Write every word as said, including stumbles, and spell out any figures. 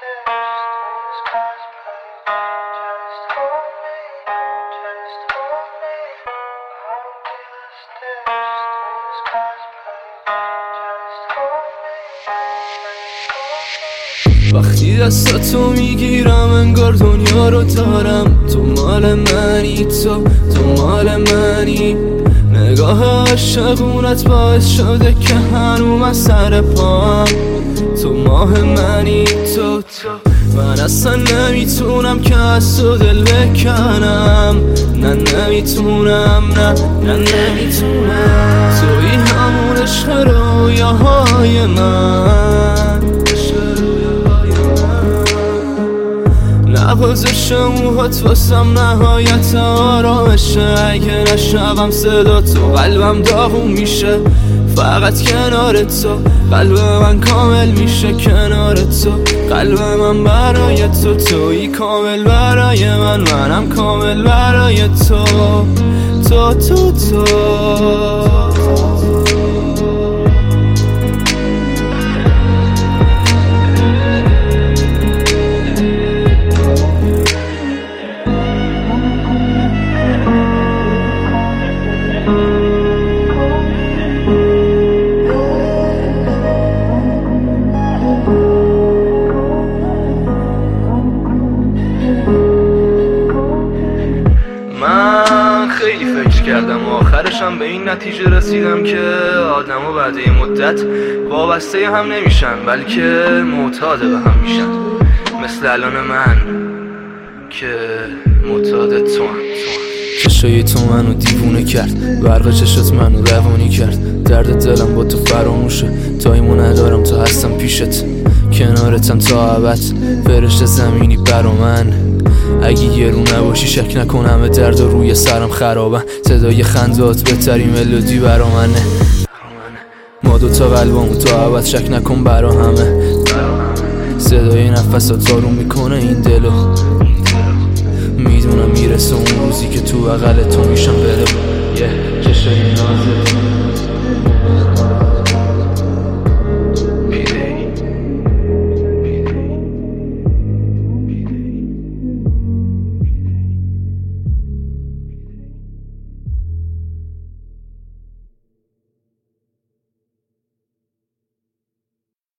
وقتی دستاتو میگیرم انگار دنیا رو دارم. تو مال منی، تو تو مال منی. نگاه عاشقونت باعث شده که هنوز من سر پام. تو ماه منی، تو تو من اصلا نمیتونم که از تو دل بکنم. نه نمیتونم، نه نه نمیتونم. توی همون عشق رویاهای من، نوازش موهات واسم نهایت آرامشه. اگه نشنوم صدا تو قلبم داغون میشه. فقط کنار تو قلب من کامل میشه. کنار تو قلب من برای تو. تویی کامل برای من، منم کامل برای تو. تو تو تو خیلی فکر کردم و آخرشم به این نتیجه رسیدم که آدم‌ها بعد این مدت وابسته هم نمیشن، بلکه معتاد به هم میشن. مثل الان من که معتاد تو هم. چشای تو منو دیوونه کرد، برق چشات منو روانی کرد. درد دلم با تو فراموشه، تایمو ندارم تا هستم پیشت. کنارتم تا ابد، فرشته زمینی برا من. اگه یه رو نباشی شک نکن همه درد و روی سرم خرابن. صدای خندات بهترین ملودی برا منه. ما دوتا قلبامو تا ابد شک نکن برا همه. صدای نفسات آروم میکنه این دلو. میدونم میرسه اون روزی که تو بغل تو میشم بره. یه چشای نازت